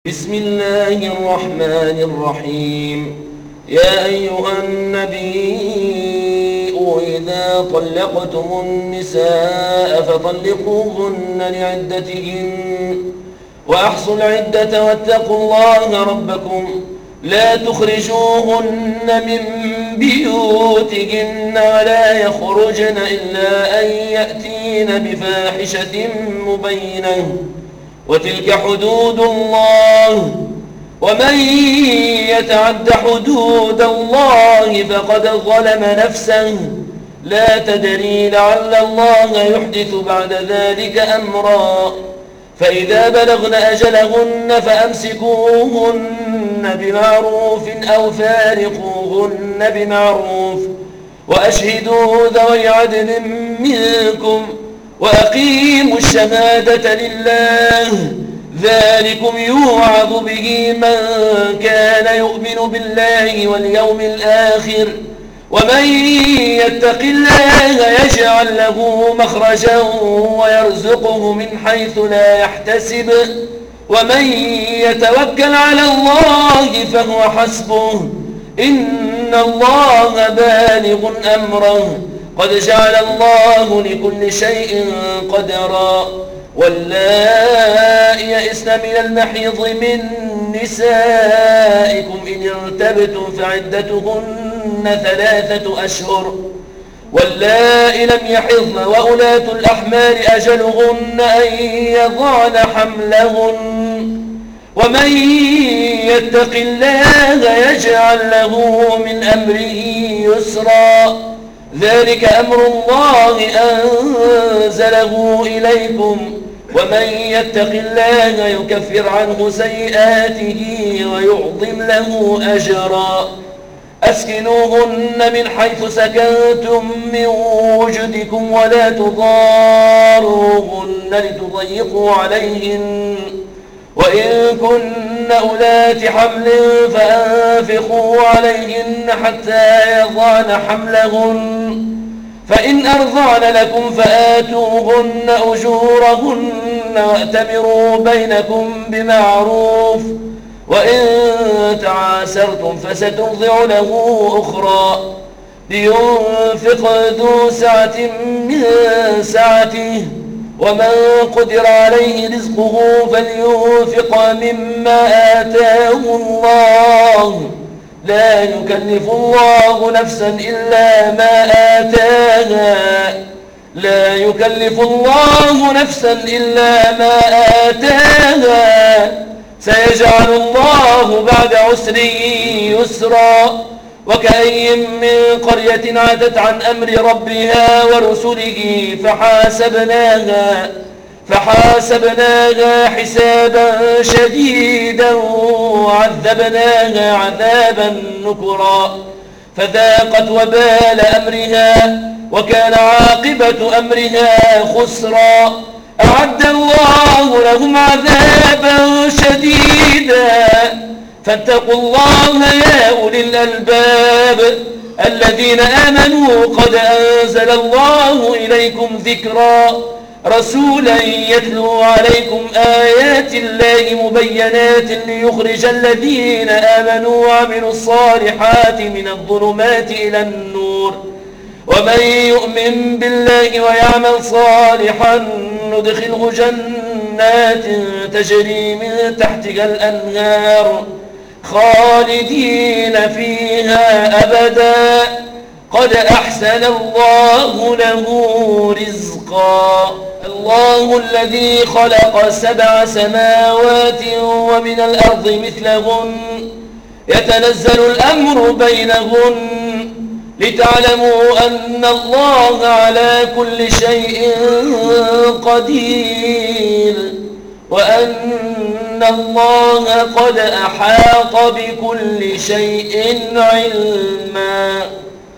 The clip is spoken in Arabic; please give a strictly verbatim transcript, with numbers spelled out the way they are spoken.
بسم الله الرحمن الرحيم. يا أيها النبي إذا طلقتم النساء فطلقوهن لعدتهن وأحصوا العدة واتقوا الله ربكم لا تخرجوهن من بيوتهن ولا يخرجن إلا أن يأتين بفاحشة مبينة وتلك حدود الله ومن يتعد حدود الله فقد ظلم نفسه لا تدري لعل الله يحدث بعد ذلك أمرا فإذا بلغن أجلهن فأمسكوهن بمعروف أو فارقوهن بمعروف وأشهدوا ذوي عدل منكم وأقيموا الشهادة لله ذلكم يوعظ به من كان يؤمن بالله واليوم الآخر ومن يتق الله يجعل له مخرجا ويرزقه من حيث لا يحتسب ومن يتوكل على الله فهو حسبه إن الله بالغ أمره قد جعل الله لكل شيء قدرا واللائي يئسن من المحيض من نسائكم إن ارتبتم فعدتهن ثلاثة أشهر واللائي لم يحضن وأولاة الأحمال أجلهن أن يضعن حملهن ومن يتق الله يجعل له من أمره يسرا ذلك أمر الله أنزله إليكم ومن يتق الله يكفر عنه سيئاته ويعظم له أجرا أسكنوهن من حيث سكنتم من وجدكم ولا تضاروهن لتضيقوا عليهن وإن كن أولات حمل فأنفقوا عليهن حتى يضعن حملهن فإن أرضعن لكم فآتوهن أجورهن وأتمروا بينكم بمعروف وإن تعاسرتم فسترضع له أخرى لينفق ذو سعة من سعته ومن قدر عليه رزقه فلينفق مما آتاه الله لا يكلف الله نفسا إلا ما آتاها لا يكلف الله نفسا إلا ما آتاها سيجعل الله بعد عسر يسرا وكأي من قرية عتت عن أمر ربها ورسله فحاسبناها فحاسبناها حسابا شديدا وعذبناها عذابا نكرا فذاقت وبال أمرها وكان عاقبة أمرها خسرا أعد الله لهم عذابا شديدا فاتقوا الله يا أولي الألباب الذين آمنوا قد أنزل الله إليكم ذكرا رسولا يتلو عليكم آيات الله مبينات ليخرج الذين آمنوا وعملوا الصالحات من الظلمات إلى النور ومن يؤمن بالله ويعمل صالحا ندخله جنات تجري من تحتها الأنهار خالدين فيها أبدا قد أحسن الله له رزقا الله الذي خلق سبع سماوات ومن الأرض مثلهن يتنزل الأمر بينهن لتعلموا أن الله على كل شيء قدير وأن الله قد أحاط بكل شيء علما.